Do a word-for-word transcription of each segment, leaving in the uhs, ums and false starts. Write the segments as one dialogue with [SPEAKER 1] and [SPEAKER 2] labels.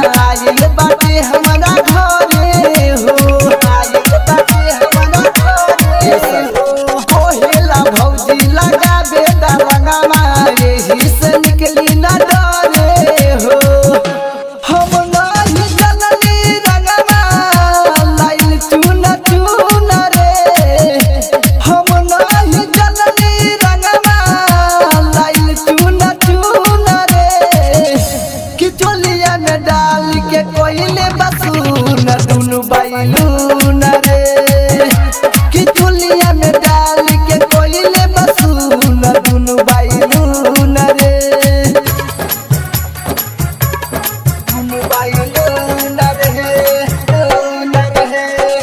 [SPEAKER 1] आइल बाटे हमारा घरे हो आइल बाटे हमारा घरे हो कोहेला भौजी लगाबे दा रंगवा एही से निकली ना डरे हो हम नहीं जननी रंगवा लाइल चुन चुन रे हम नहीं जननी रंगवा लाइल चुन चुन रे कि चोलिया में डाल के कोइले बसून दुनु बैलून रे कि चोलिया में डाल के कोइले बसून दुनु बैलून रे दुनु बैलून रे लून रे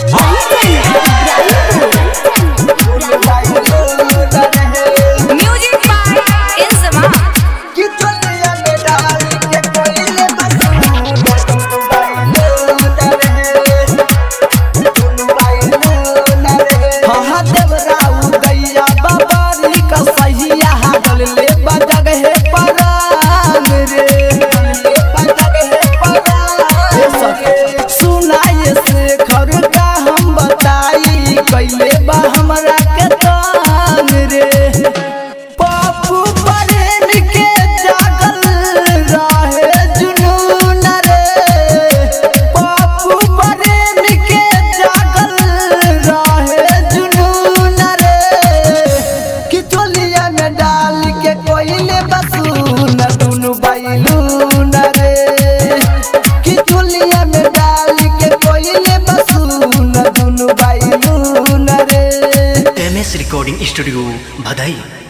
[SPEAKER 1] दुनु बैलून रे
[SPEAKER 2] Music by Inzama.
[SPEAKER 1] कि चोलिया में डाल के कोइले बसून दुनु बैलून रे दुनु बैलून रे हाँ देवराऊ गैया बाबारी का सहिया हागल ले बजग है परान रे ले बजग है परान रे सुनाए से घर का हम बताई कैले बा हमरा के तान रे पप्पू प्रेम के जागल रहे जुनून रे पप्पू प्रेम के जागल रहे जुनून रे कि चोलिया में डाल के कोइले बसून दुनु बैलून रे कि चोलिया में डाल के कोइले बसून दुनु बैलून रे
[SPEAKER 3] एम एस रिकॉर्डिंग स्टूडियो भदई।